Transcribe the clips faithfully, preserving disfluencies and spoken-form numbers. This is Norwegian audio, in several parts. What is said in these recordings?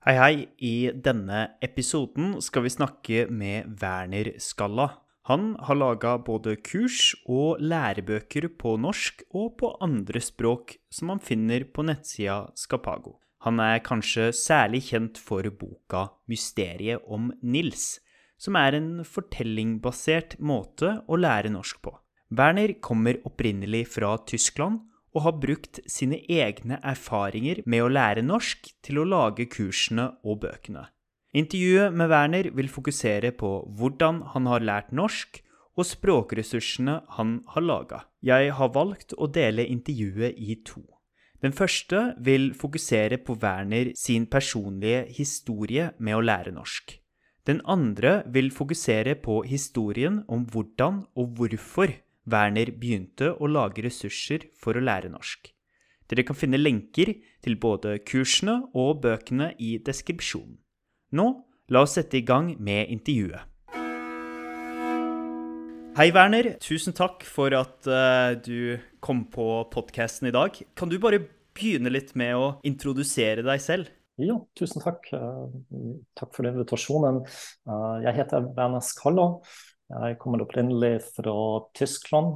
Hei hei, i denne episoden skal vi snakke med Werner Skalla. Han har laget både kurs og lærebøker på norsk og på andre språk som man finner på nettsida Skapago. Han er kanskje særlig kjent for boka Mysteriet om Nils, som er en fortellingbasert måte å lære norsk på. Werner kommer opprinnelig fra Tyskland, og har brukt sine egne erfaringer med å lære norsk til å lage kursene og bøkene. Intervjuet med Werner vil fokusere på hvordan han har lært norsk og språkressursene han har laget. Jeg har valgt å dele intervjuet i to. Den første vil fokusere på Werner sin personlige historie med å lære norsk. Den andre vil fokusere på historien om hvordan og hvorfor Werner begynte å lage ressurser for å lære norsk. Dere kan finne lenker til både kursene og bøkene i deskripsjonen. Nå, la oss sette i gang med intervjuet. Hei Werner, tusen takk for at uh, du kom på podcasten i dag. Kan du bare begynne litt med å introdusere deg selv? Ja, tusen takk. Uh, takk for invitasjonen. Uh, jeg heter Werner Skalla. Jeg kommer opprinnelig fra Tyskland,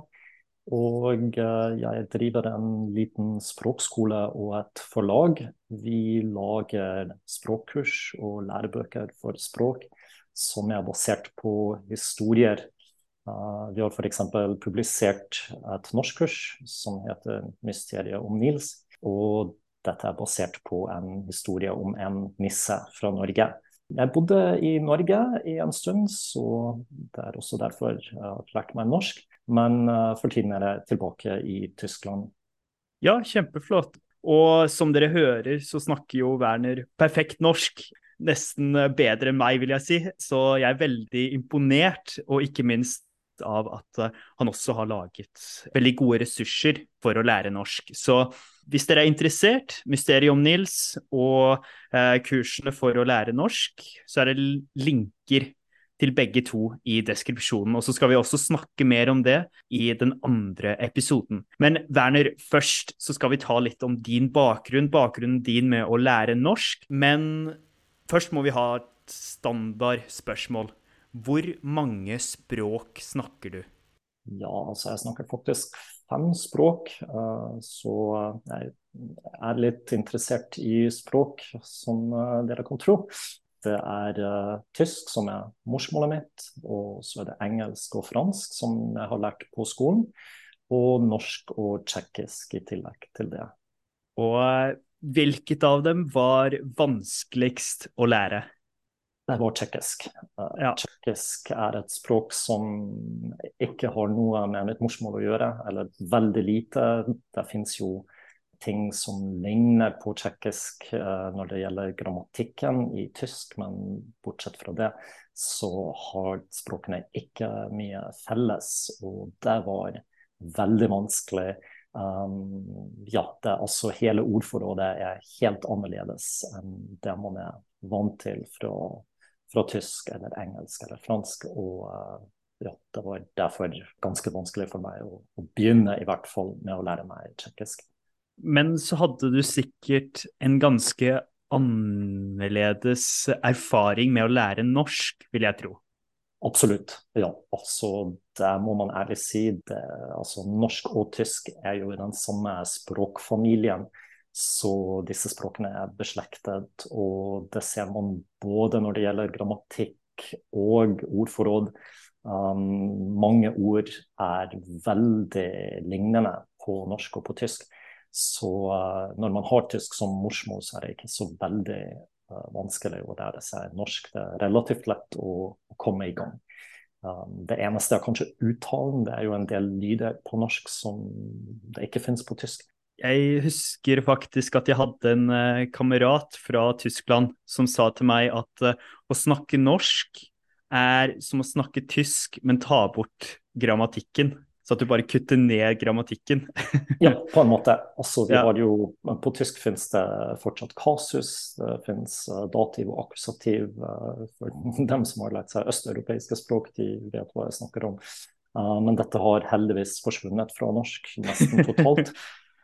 og jeg driver en liten språkskole og et forlag. Vi lager språkkurs og lærebøker for språk som er basert på historier. Vi har for eksempel publisert et norskkurs som heter Mysteriet om Nils, og dette er basert på en historie om en nisse fra Norge. Jeg bodde i Norge i en stund, så det er også derfor jeg har lært meg norsk. Men uh, for tiden er jeg tilbake i Tyskland. Ja, kjempeflott. Og som dere hører, så snakker jo Werner perfekt norsk. Nesten bedre enn meg, vil jeg si. Så jeg er veldig imponert, og ikke minst av at han også har laget veldig gode ressurser for å lære norsk. Så hvis dere er interessert, Mysteriet om Nils og eh, kursene for å lære norsk, så er det linker til begge to i deskripsjonen. Og så skal vi også snakke mer om det i den andre episoden. Men Werner, først så skal vi ta litt om din bakgrunn, bakgrunnen din med å lære norsk. Men først må vi ha et standard spørsmål. Hvor mange språk snakker du? Ja, altså jeg snakker faktisk fem språk, så jeg er litt interessert i språk, som dere kan tro. Det er tysk, som er morsmålet mitt, og så er det engelsk og fransk, som jeg har lært på skolen, og norsk og tjekkisk i tillegg til det. Og hvilket av dem var vanskeligst å lære? Det var tjekkisk. Uh, Ja. Tjekkisk er et språk som ikke har noe med mitt morsmål å gjøre, eller veldig lite. Det finnes jo ting som ligner på tjekkisk uh, når det gjelder grammatikken i tysk, men bortsett fra det så har språkene ikke mye felles, og det var veldig vanskelig. Um, ja, det er altså hele ordforrådet er helt annerledes enn det man er vant til fra fra tysk eller engelsk eller fransk, og uh, ja, det var derfor ganske vanskelig for meg å, å begynne i hvert fall med å lære meg tjekkisk. Men så hadde du sikkert en ganske annerledes erfaring med å lære norsk, vil jeg tro. Absolutt, ja. Altså, det må man ærlig si. Det, altså, norsk og tysk er jo i den samme språkfamilien. Så disse språkene er beslektet, og det ser man både når det gjelder grammatikk og ordforråd. Um, mange ord er veldig lignende på norsk og på tysk. Så uh, når man har tysk som morsmål, så er det ikke så veldig uh, vanskelig å lære seg norsk. Det er relativt lett å, å komme i gang. Um, det eneste er kanskje uttalen. Det er jo en del lyder på norsk som det ikke finnes på tysk. Jeg husker faktisk at jeg hadde en uh, kamerat fra Tyskland som sa til meg at uh, å snakke norsk er som å snakke tysk, men ta bort grammatikken, så at du bare kutter ned grammatikken. Ja, på en måte. Altså, vi Ja. har jo, på tysk finnes det fortsatt kasus, det finnes uh, dativ og akkusativ. Uh, for dem som har lært seg østeuropeiske språk, de vet hva jeg snakker om. Uh, men dette har heldigvis forsvunnet fra norsk nesten totalt.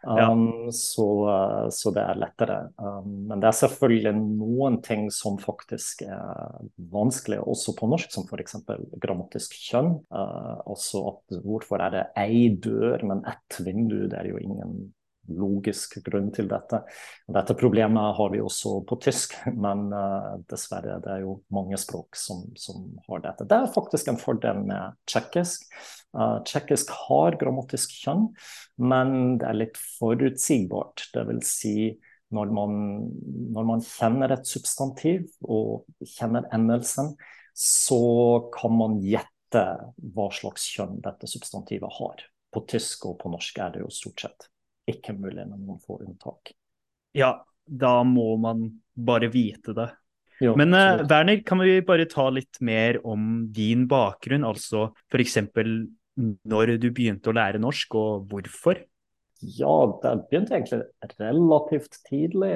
Ja. Um, så, uh, så det er lettere. Um, men det er selvfølgelig noen ting som faktisk er vanskelig, også på norsk, som f.eks. grammatisk kjønn. Uh, altså at hvorfor er det ei dør, men ett vindu? Det er jo ingen logisk grunn til dette. Dette problemet har vi også på tysk, men uh, dessverre det er jo mange språk som, som har dette. Det er faktisk en fordel med tsjekkisk. Uh, tsjekkisk har grammatisk kjønn, men det er litt forutsigbart. Det vil si når man, når man kjenner et substantiv og kjenner endelsen, så kan man gjette hva slags kjønn dette substantivet har. På tysk og på norsk er det jo stort sett ikke mulig med noen få unntak. Ja, da må man bare vite det. Jo, Men eh, absolutt. Werner, kan vi bare ta litt mer om din bakgrunn? Altså for eksempel når du begynte å lære norsk, og hvorfor? Ja, det begynte egentlig relativt tidlig.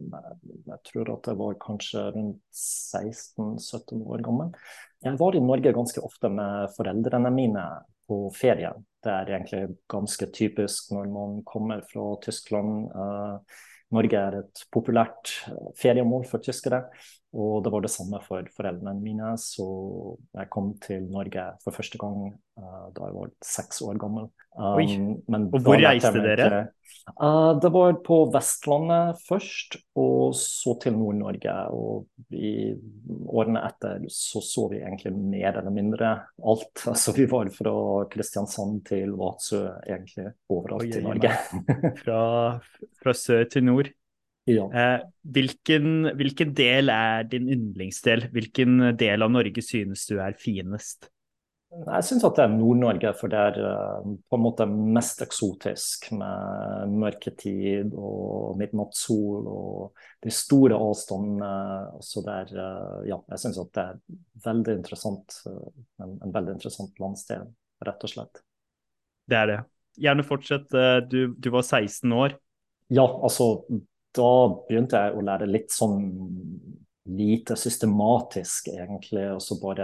Jeg tror at jeg var kanskje rundt seksten sytten år gammel. Jeg var i Norge ganske ofte med foreldrene mine på ferie. Det er egentlig ganske typisk når man kommer fra Tyskland. Uh, Norge er et populært feriemål for tyskere, og det var det samme for foreldrene mine. Så jeg kom til Norge for første gang uh, da jeg var seks år gammel. Oi, Um, men og da hvor lærte jeg reiste meg dere? ikke uh, Det var på Vestlandet først, og så til Nord-Norge. Og i årene etter så så vi egentlig mer eller mindre alt. Altså vi var fra Kristiansand til Vadsø, egentlig Oi, overalt i oi, Norge. meg. Fra, fra sør til nord. Ja. Eh, hvilken, hvilken del er din yndlingsdel? Hvilken del av Norge synes du er finest? Jeg syns at det er Nord-Norge, for det er uh, på en måte mest eksotisk med mørketid og midnattssol og de store avstandene. Så det er, uh, ja, jeg syns at det er veldig interessant, uh, en, en veldig interessant landsdel, rett og slett. Det er det. Gjerne fortsett. eh, Du, du var seksten år. Ja, altså da begynte jeg å lære litt sånn lite systematisk, egentlig. Og så bare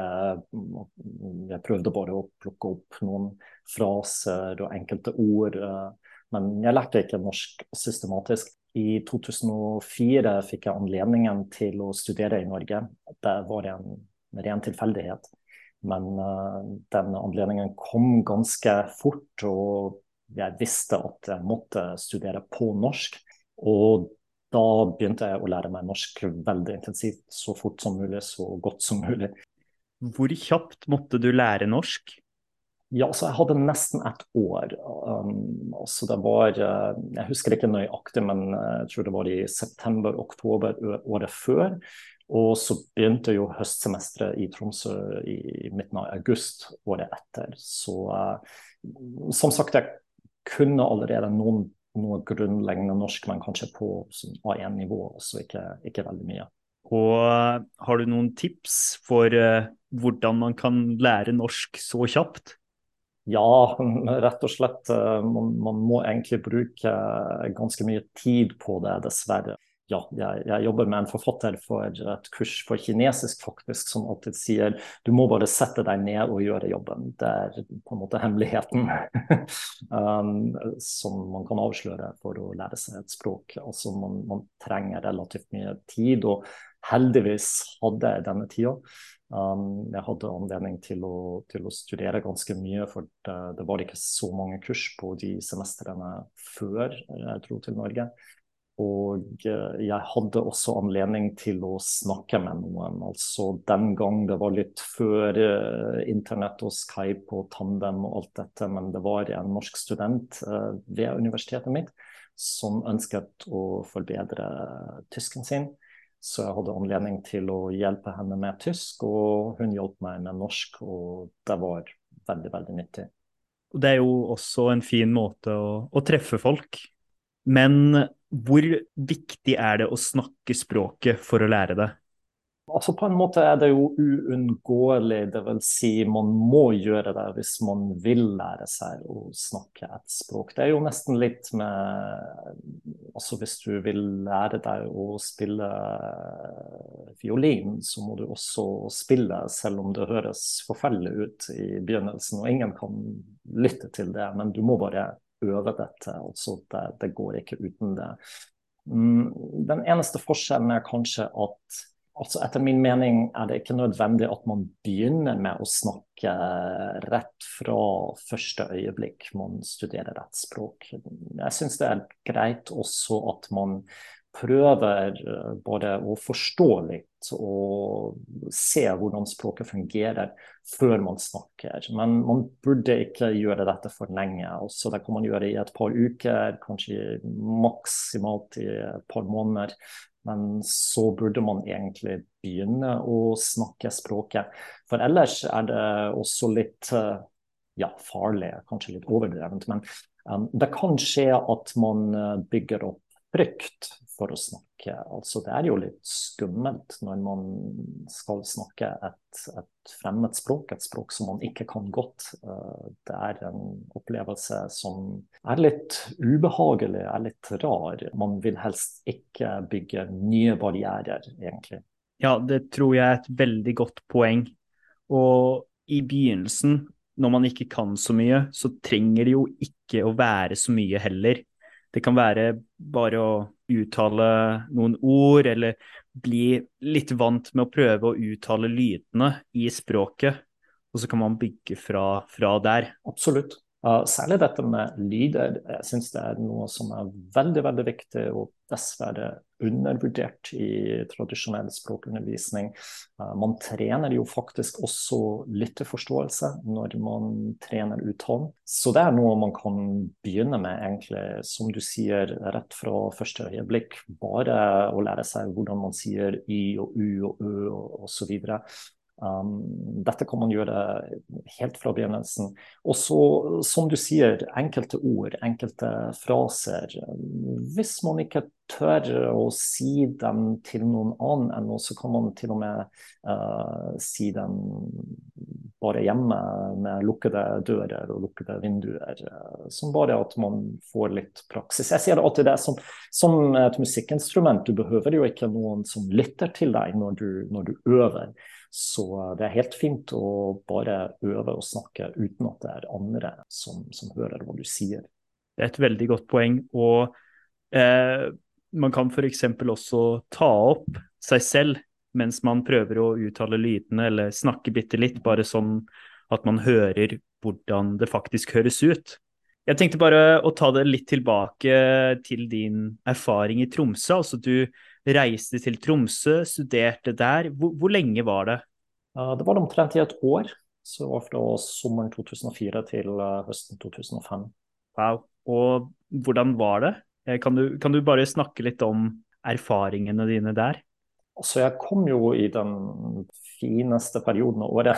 Jeg prøvde bare å plukke opp noen fraser og enkelte ord. eh, Men jeg lærte ikke norsk systematisk. I to tusen og fire fikk jeg anledningen til å studere i Norge. Det var en ren tilfeldighet. Men uh, den anledningen kom ganske fort, og jeg visste at jeg måtte studere på norsk. Og da begynte jeg å lære meg norsk veldig intensivt, så fort som mulig, så godt som mulig. Hvor kjapt måtte du lære norsk? Ja, så jeg hadde nesten ett år. Um, altså det var, uh, jeg husker ikke nøyaktig, men jeg tror det var i september-oktober året før. Og så begynte jo høstsemesteret i Tromsø i midten av august året etter. Så uh, som sagt, jeg kunne allerede noen, noe grunnleggende norsk, men kanskje på sånn A én nivå, så ikke, ikke veldig mye. Og eh, har du noen tips for eh, hvordan man kan lære norsk så kjapt? Ja, rett og slett. uh, Man, man må egentlig bruke uh, ganske mye tid på det, dessverre. Ja, jeg, jeg jobber med en forfatter for et kurs for kinesisk, faktisk, som alltid sier du må bare sette deg ned og gjøre jobben. Det er på en måte hemmeligheten um, som man kan avsløre for å lære seg et språk. Altså man, man trenger relativt mye tid, og heldigvis hadde jeg denne tida. Um, jeg hadde anledning til å, til å studere ganske mye, for det, det var ikke så mange kurs på de semestrene før jeg dro til Norge. Og uh, jeg hadde også anledning til å snakke med noen. Altså den gang det var litt før uh, internett og Skype og Tandem og alt dette, men det var en norsk student uh, ved universitetet mitt som ønsket å forbedre tysken sin. Så jeg hadde anledning til å hjelpe henne med tysk, og hun hjalp meg med norsk, og det var veldig, veldig nyttig. Og det er jo også en fin måte å, å treffe folk. Men hvor viktig er det å snakke språket for å lære det? Altså På en måte er det jo uunngåelig, det vil si man må gjøre det hvis man vil lære seg å snakke et språk. Det er jo nesten litt med altså Hvis du vil lære deg å spille fiolin, så må du også spille, selv om det høres forferdelig ut i begynnelsen, og ingen kan lytte til det, men du må bare øve dette, altså det, det går ikke uten det. Mm, Den eneste forskjellen er kanskje at altså etter min mening er det ikke nødvendig at man begynner med å snakke rett fra første øyeblikk man studerer rettsspråk. Jeg synes det er greit også at man prøver bare å forstå litt og se hvordan språket fungerer før man snakker. Men man burde ikke gjøre dette for lenge. Også det kan man gjøre i et par uker, kanskje maksimalt i et par måneder. Men så burde man egentlig begynne å snakke språket. For ellers er det også litt ja, farlig, kanskje litt overdrevent. Men um, det kan skje at man bygger opp frykt for å snakke. Altså, det er jo litt skummelt når man skal snakke et, et fremmed språk, et språk som man ikke kan godt. Det er en opplevelse som er litt ubehagelig, er litt rar. Man vil helst ikke bygge nye barrierer, egentlig. Ja, det tror jeg er et veldig godt poeng. Og i begynnelsen, når man ikke kan så mye, så trenger det jo ikke å være så mye heller. Det kan være bare å uttale noen ord, eller bli litt vant med å prøve å uttale lydene i språket, og så kan man bygge fra, fra der. Absolutt. Uh, særlig dette med lyder, jeg synes det er noe som er veldig, veldig viktig og dessverre undervurdert i tradisjonell språkundervisning. Uh, man trener jo faktisk også lytteforståelse når man trener uttalen. Så det er noe man kan begynne med egentlig, som du sier, rett fra første øyeblikk. Bare å lære seg hvordan man sier y og u og ø og, og så videre. Um, dette kan man gjøre helt fra begynnelsen. Og så, som du sier, enkelte ord, enkelte fraser. Hvis man ikke tør å si dem til noen annen ennå, så kan man til og med uh, si dem bare hjemme med lukkede dører og lukkede vinduer. Uh, som bare at man får litt praksis. Jeg sier det alltid det som, som et musikkinstrument. Du behøver jo ikke noen som lytter til deg når du, når du øver. Så det er helt fint å bare øve og snakke uten at det er andre som, som hører hva du sier. Det er et veldig godt poeng, og eh, man kan for eksempel også ta opp seg selv mens man prøver å uttale lydene eller snakke bitte litt, bare sånn at man hører hvordan det faktisk høres ut. Jeg tenkte bare å ta det litt tilbake til din erfaring i Tromsø. Altså du reiste til Tromsø, studerte der. Hvor, hvor lenge var det? Det var omtrent i et år. Så det var fra sommeren to tusen og fire til høsten to tusen og fem. Wow. Og hvordan var det? Kan du, kan du bare snakke litt om erfaringene dine der? Altså, jeg kom jo i den fineste perioden av året.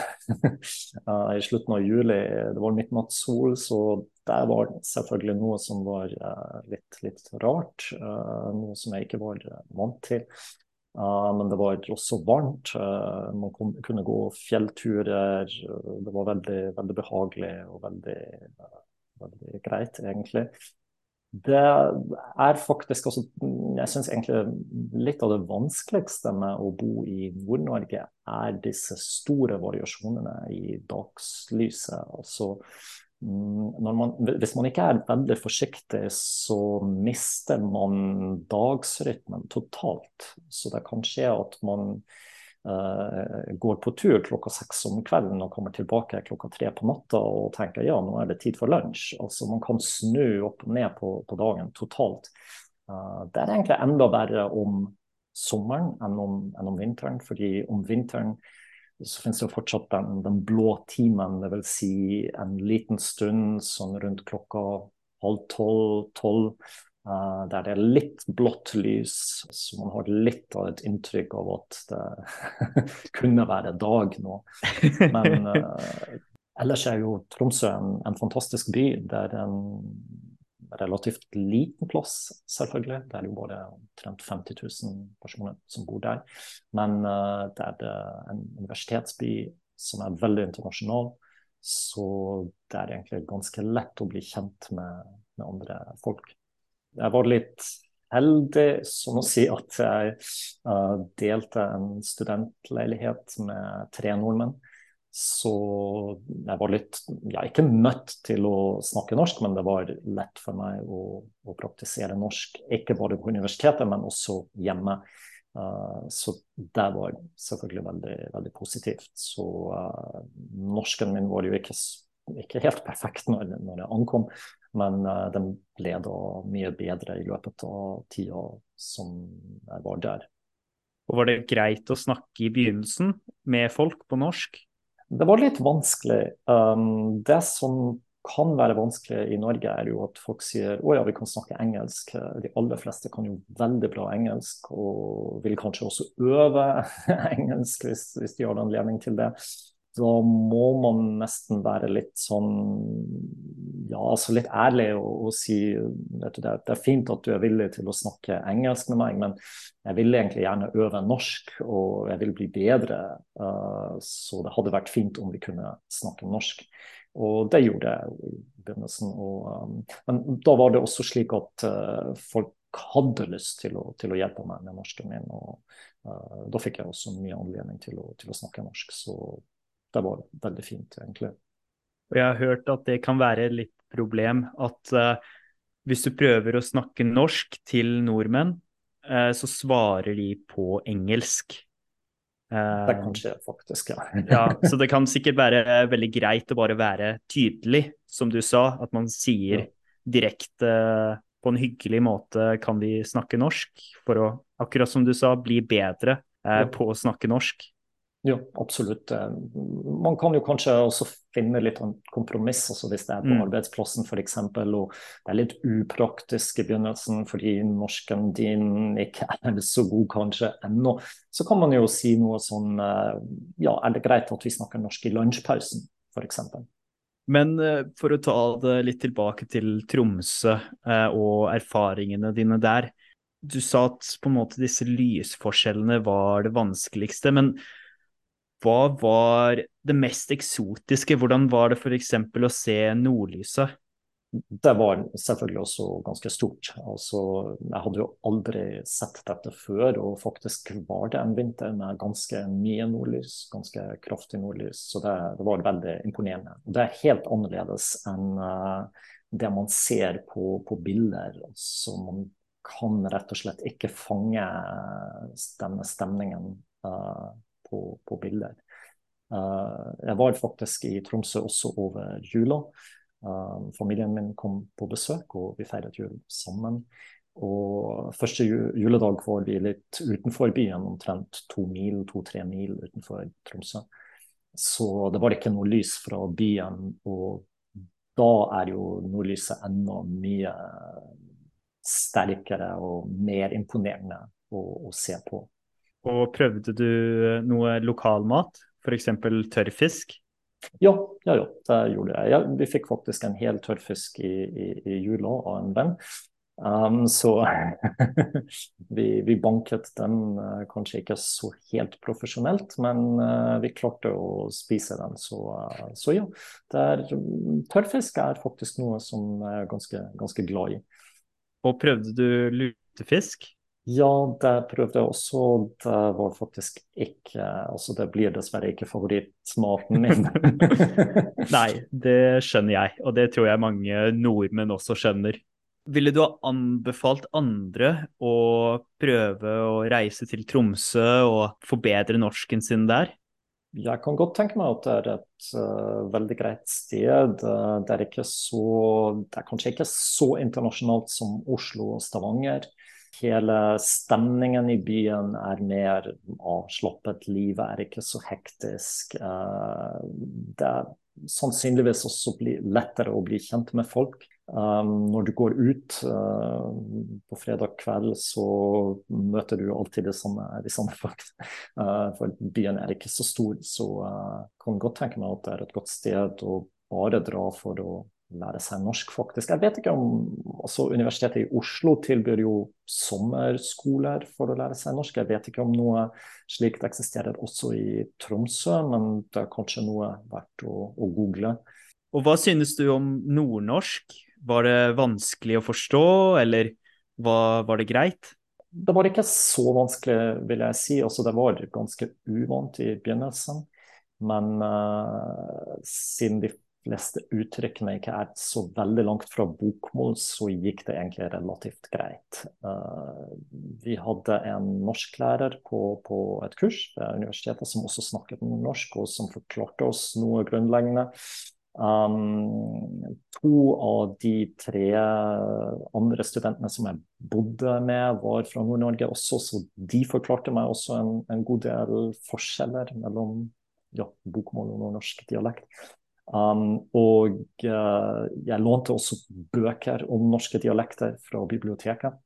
I slutten av juli. Det var midnattssol, så det var selvfølgelig noe som var litt, litt rart. Noe som jeg ikke var vant til. Men det var også varmt. Man kunne gå fjellturer. Det var veldig, veldig behagelig og veldig, veldig greit, egentlig. Det er faktisk også, jeg synes egentlig litt av det vanskeligste med å bo i Nord-Norge er disse store variasjonene i dagslyset. Altså, når man, hvis man ikke er veldig forsiktig, så mister man dagsrytmen totalt. Så det kan skje at man Uh, går på tur klokka seks om kvelden og kommer tilbake klokka tre på natta og tenker ja, nå er det tid for lunsj. Altså man kan snu opp og ned på, på dagen totalt. Uh, det er egentlig enda verre om sommeren enn om, enn om vinteren, fordi om vinteren så finnes det jo fortsatt den, den blå timen, det vil si en liten stund sånn rundt klokka halv tolv, tolv. Uh, der det er litt blått lys, så man har litt av et inntrykk av at det kunne være dag nå. Men uh, ellers er jo Tromsø en, en fantastisk by. Det er en relativt liten plass, selvfølgelig. Det er jo bare omtrent femti tusen personer som bor der. Men uh, det er en universitetsby som er veldig internasjonal, så det er egentlig ganske lett å bli kjent med, med andre folk. Jeg var litt heldig, som å si, at jeg uh, delte en studentleilighet med tre nordmenn. Så jeg var litt, ja, ikke nødt til å snakke norsk, men det var lett for meg å, å praktisere norsk, ikke bare på universitetet, men også hjemme. Uh, så det var selvfølgelig veldig, veldig positivt. Så uh, norsken min var jo ikke, ikke helt perfekt når, når jeg ankom, men uh, den ble da mye bedre i løpet av tida som jeg var der. Og var det greit å snakke i begynnelsen med folk på norsk? Det var litt vanskelig. Um, det som kan være vanskelig i Norge, er jo at folk sier å ja, vi kan snakke engelsk. De aller fleste kan jo veldig bra engelsk, og vil kanskje også øve engelsk hvis, hvis de har anledning til det. Da må man nesten være litt sånn, ja, altså litt ærlig og, og si vet du, det, det er fint at du er villig til å snakke engelsk med meg, men jeg vil egentlig gjerne øve norsk, og jeg vil bli bedre. Uh, så det hadde vært fint om vi kunne snakke norsk. Og det gjorde jeg i begynnelsen. Og, um, men da var det også slik at uh, folk hadde lyst til å, til å hjelpe meg med norsken min. Og uh, da fikk jeg også mye anledning til å, til å snakke norsk. Så det var veldig fint, egentlig. Og jeg har hørt at det kan være litt problem at uh, hvis du prøver å snakke norsk til nordmenn, uh, så svarer de på engelsk. Uh, det kan skje faktisk, ja. ja. Så det kan sikkert være veldig greit å bare være tydelig, som du sa, at man sier ja. direkte uh, på en hyggelig måte kan vi snakke norsk, for å, akkurat som du sa, bli bedre uh, ja. på å snakke norsk. Jo, absolutt. Man kan jo kanskje også finne litt en kompromiss, altså hvis det er på mm. arbeidsplassen for eksempel, og det er litt upraktisk i begynnelsen fordi norsken din ikke er så god kanskje ennå, så kan man jo si noe sånn, ja, er det greit at vi snakker norsk i lunsjpausen, for eksempel? Men for å ta det litt tilbake til Tromsø og erfaringene dine der, du sa at på en måte disse lysforskjellene var det vanskeligste, men hva var det mest eksotiske? Hvordan var det for eksempel å se nordlyset? Det var selvfølgelig også ganske stort. Altså, jeg hadde jo aldri sett dette før, og faktisk var det en vinter med ganske mye nordlys, ganske kraftig nordlys, så det, det var veldig imponerende. Det er helt annerledes enn uh, det man ser på, på bilder, så man kan rett og slett ikke fange denne stemningen uh, På, på bilder. Uh, jeg var faktisk i Tromsø også over jula. Uh, familien min kom på besøk, og vi feiret jul sammen. Og første ju juledag var vi litt utenfor byen, omtrent to mil, to-tre mil utenfor Tromsø. Så det var ikke noe lys fra byen, og da er jo nordlyset enda mye sterkere og mer imponerende å, å se på. Og prøvde du noe lokalmat, for eksempel tørrfisk? Ja, ja, ja, det gjorde jeg. Ja, vi fikk faktisk en hel tørrfisk i, i, i jula av en venn. Um, så vi, vi banket den uh, kanskje ikke så helt profesjonelt, men uh, vi klarte å spise den. Så, uh, så ja, det er, tørrfisk er faktisk noe som jeg er ganske, ganske glad i. Og prøvde du lutefisk? Ja, det prøvde jeg også. Det var faktisk ikke, altså det blir dessverre ikke favorittmaten min. Nei, det skjønner jeg, og det tror jeg mange nordmenn også skjønner. Ville du ha anbefalt andre å prøve å reise til Tromsø og forbedre norsken sin der? Jeg kan godt tenke meg at det er et uh, veldig greit sted. Uh, det er ikke så, det er kanskje ikke så internasjonalt som Oslo og Stavanger. Hele stemningen i byen er mer avslappet, livet er ikke så hektisk. Det er sannsynligvis også lettere å bli kjent med folk. Når du går ut på fredag kveld, så møter du alltid de samme, de samme folk. For byen er ikke så stor, så kan godt tenke meg at det er et godt sted å bare dra for å lære seg norsk, faktisk. Jeg vet ikke om altså Universitetet i Oslo tilbyr jo sommerskoler for å lære seg norsk. Jeg vet ikke om noe slikt eksisterer også i Tromsø, men det er kanskje noe verdt å, å google. Og hva synes du om nordnorsk? Var det vanskelig å forstå, eller var, var det greit? Det var ikke så vanskelig, vil jeg si. Altså, det var ganske uvant i begynnelsen. Men uh, siden de fleste uttrykkene ikke er så veldig langt fra bokmål, så gikk det egentlig relativt greit. Uh, vi hadde en norsklærer på, på et kurs ved universitetet som også snakket norsk, og som forklarte oss noe grunnleggende. Um, to av de tre andre studentene som jeg bodde med, var fra Nord-Norge også, så de forklarte meg også en, en god del forskjeller mellom ja, bokmål og norsk dialekt. Um, og uh, jeg lånte også bøker om norske dialekter fra biblioteket.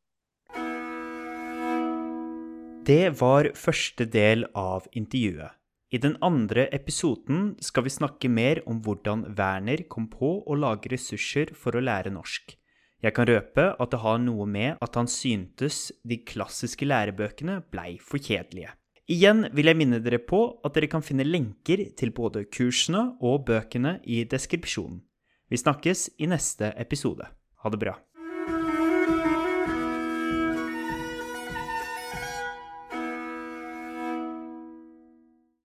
Det var første del av intervjuet. I den andre episoden skal vi snakke mer om hvordan Werner kom på å lage ressurser for å lære norsk. Jeg kan røpe at det har noe med at han syntes de klassiske lærebøkene blei for kjedelige. Igjen vil jeg minne dere på at dere kan finne lenker til både kursene og bøkene i deskripsjonen. Vi snakkes i neste episode. Ha det bra.